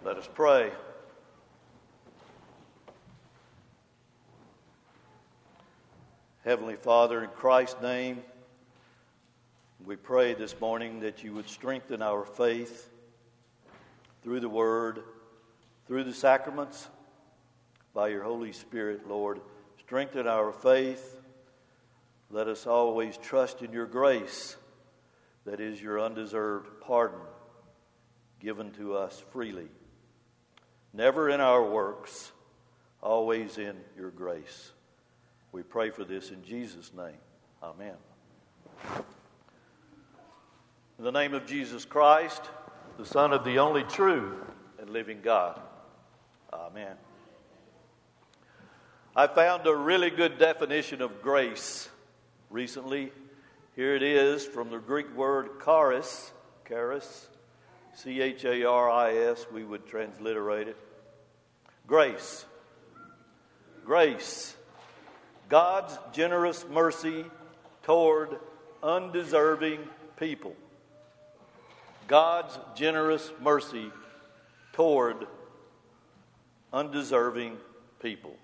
Let us pray. Heavenly Father, in Christ's name, we pray this morning that you would strengthen our faith through the Word, through the sacraments, by your Holy Spirit, Lord. Strengthen our faith. Let us always trust in your grace, that is your undeserved pardon given to us freely. Never in our works, always in your grace. We pray for this in Jesus' name. Amen. In the name of Jesus Christ, the Son of the only true and living God. Amen. I found a really good definition of grace recently. Here it is from the Greek word charis, C-H-A-R-I-S, we would transliterate it. Grace. Grace. God's generous mercy toward undeserving people. God's generous mercy toward undeserving people.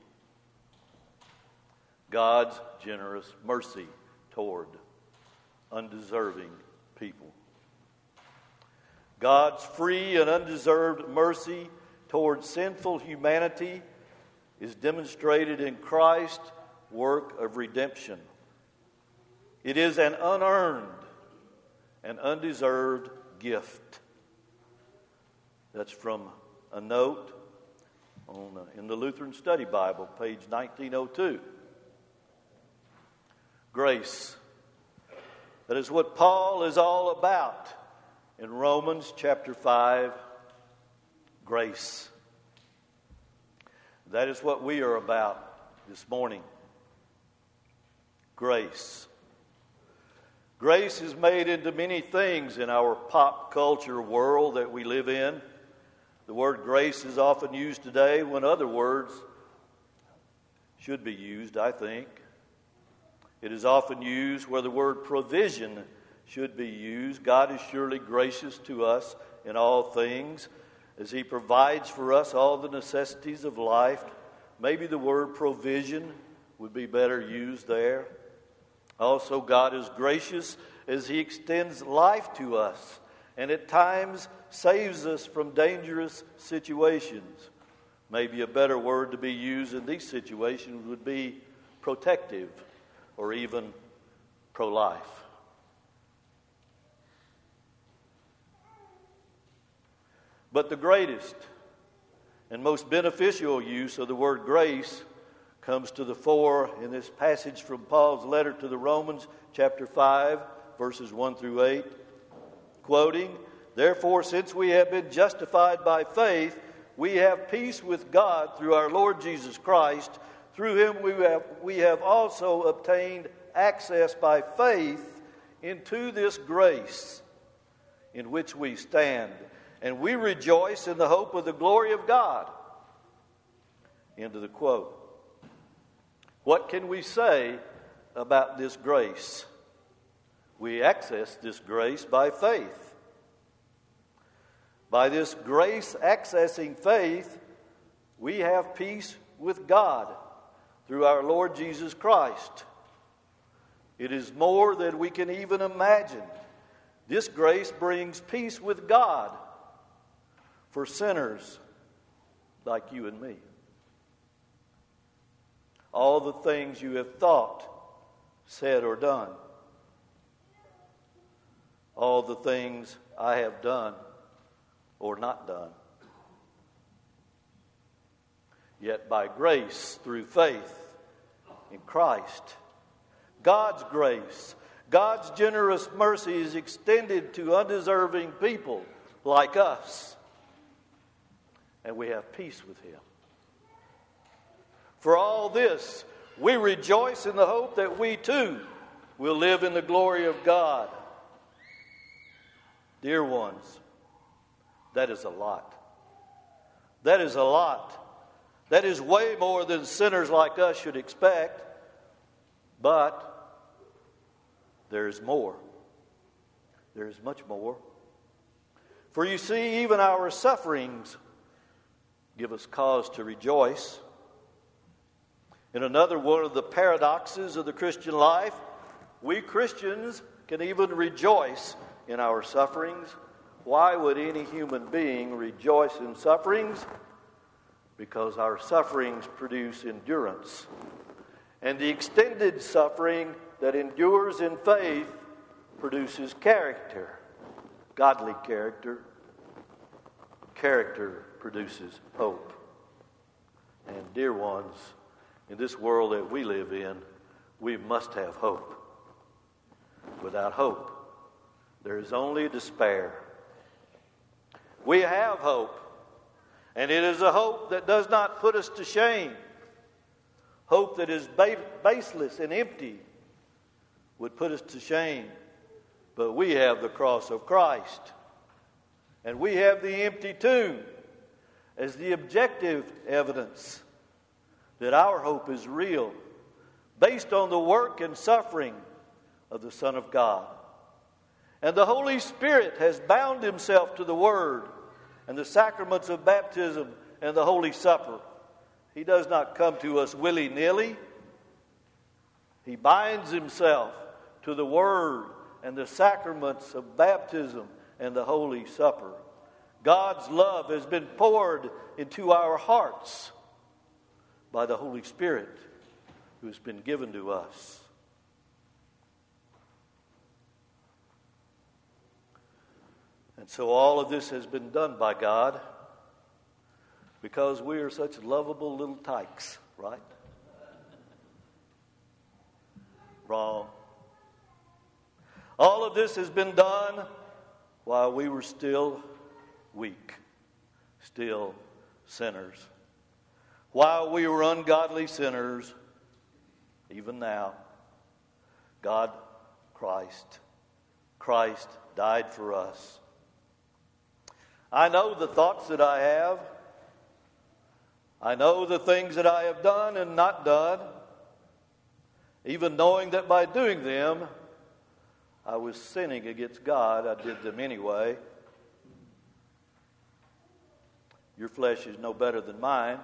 God's generous mercy toward undeserving people. God's free and undeserved mercy toward sinful humanity is demonstrated in Christ's work of redemption. It is an unearned and undeserved gift. That's from a note in the Lutheran Study Bible, page 1902. Grace. That is what Paul is all about in Romans chapter 5. Grace. That is what we are about this morning. Grace. Grace is made into many things in our pop culture world that we live in. The word grace is often used today when other words should be used, I think. It is often used where the word provision should be used. God is surely gracious to us in all things as He provides for us all the necessities of life. Maybe the word provision would be better used there. Also, God is gracious as He extends life to us and at times saves us from dangerous situations. Maybe a better word to be used in these situations would be protective or even pro-life. But the greatest and most beneficial use of the word grace comes to the fore in this passage from Paul's letter to the Romans, chapter 5, verses 1 through 8. Quoting, "Therefore, since we have been justified by faith, we have peace with God through our Lord Jesus Christ. Through Him we have also obtained access by faith into this grace in which we stand. And we rejoice in the hope of the glory of God." End of the quote. What can we say about this grace? We access this grace by faith. By this grace accessing faith, we have peace with God through our Lord Jesus Christ. It is more than we can even imagine. This grace brings peace with God for sinners like you and me. All the things you have thought, said, or done. All the things I have done or not done. Yet by grace, through faith in Christ, God's grace, God's generous mercy is extended to undeserving people like us. And we have peace with Him. For all this, we rejoice in the hope that we too will live in the glory of God. Dear ones, that is a lot. That is a lot. That is way more than sinners like us should expect. But there is more. There is much more. For you see, even our sufferings give us cause to rejoice. In another one of the paradoxes of the Christian life, we Christians can even rejoice in our sufferings. Why would any human being rejoice in sufferings? Because our sufferings produce endurance. And the extended suffering that endures in faith produces character, godly character. Character produces hope. And dear ones, in this world that we live in, we must have hope. Without hope, there is only despair. We have hope, and it is a hope that does not put us to shame. Hope that is baseless and empty would put us to shame. But we have the cross of Christ, and we have the empty tomb as the objective evidence that our hope is real, based on the work and suffering of the Son of God. And the Holy Spirit has bound himself to the Word and the sacraments of baptism and the Holy Supper. He does not come to us willy-nilly. He binds himself to the Word and the sacraments of baptism and the Holy Supper. God's love has been poured into our hearts by the Holy Spirit who has been given to us. And so all of this has been done by God because we are such lovable little tykes, right? Wrong. All of this has been done while we were still weak, still sinners. While we were ungodly sinners, even now, Christ died for us. I know the thoughts that I have. I know the things that I have done and not done, even knowing that by doing them, I was sinning against God. I did them anyway. Your flesh is no better than mine.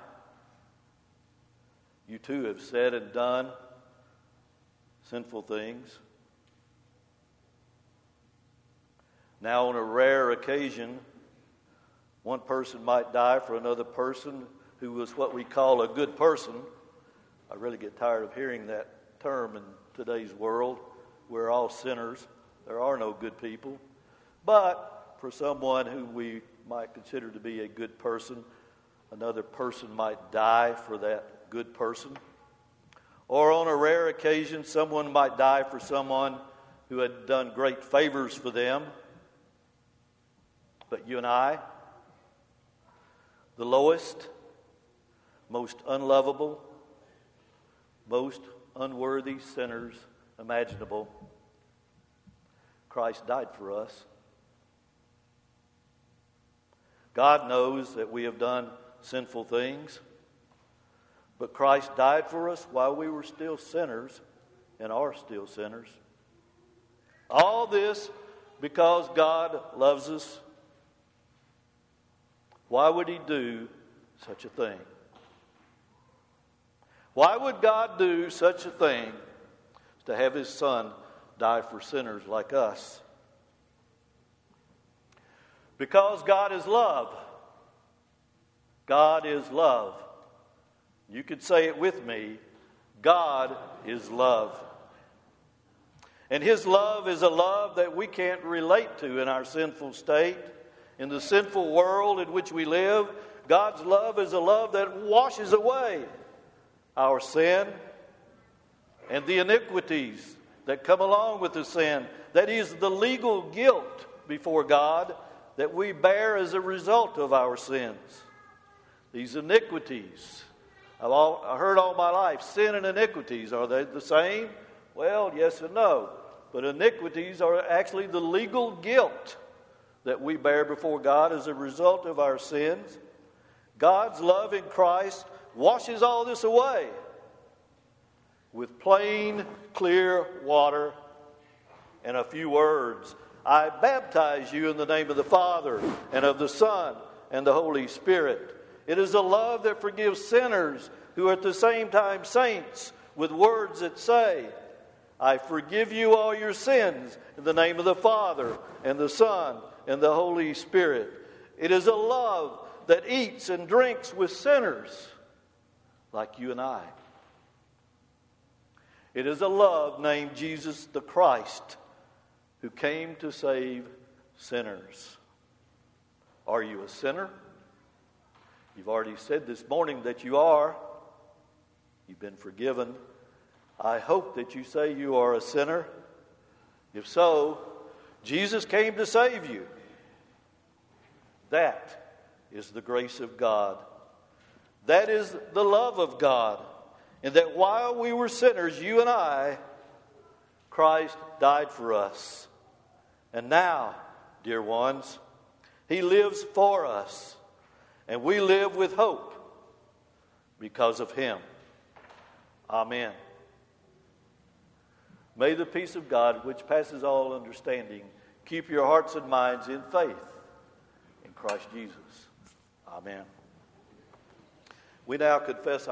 You too have said and done sinful things. Now, on a rare occasion, one person might die for another person who was what we call a good person. I really get tired of hearing that term in today's world. We're all sinners. There are no good people. But for someone who we might consider to be a good person, another person might die for that good person. Or on a rare occasion, someone might die for someone who had done great favors for them. But you and I, the lowest, most unlovable, most unworthy sinners imaginable, Christ died for us. God knows that we have done sinful things, but Christ died for us while we were still sinners and are still sinners. All this because God loves us. Why would he do such a thing? Why would God do such a thing as to have his Son die for sinners like us? Because God is love. God is love. You could say it with me. God is love. And his love is a love that we can't relate to in our sinful state. In the sinful world in which we live, God's love is a love that washes away our sin and the iniquities that come along with the sin. That is the legal guilt before God that we bear as a result of our sins. These iniquities. I heard all my life, sin and iniquities, are they the same? Well, yes and no. But iniquities are actually the legal guilt that we bear before God as a result of our sins. God's love in Christ washes all this away with plain, clear water and a few words. I baptize you in the name of the Father and of the Son and the Holy Spirit. It is a love that forgives sinners who are at the same time saints, with words that say, I forgive you all your sins in the name of the Father and the Son and the Holy Spirit. It is a love that eats and drinks with sinners like you and I. It is a love named Jesus the Christ, who came to save sinners. Are you a sinner? You've already said this morning that you are. You've been forgiven. I hope that you say you are a sinner. If so, Jesus came to save you. That is the grace of God. That is the love of God. And that while we were sinners, you and I, Christ died for us. And now, dear ones, He lives for us. And we live with hope because of Him. Amen. May the peace of God, which passes all understanding, keep your hearts and minds in faith in Christ Jesus. Amen. We now confess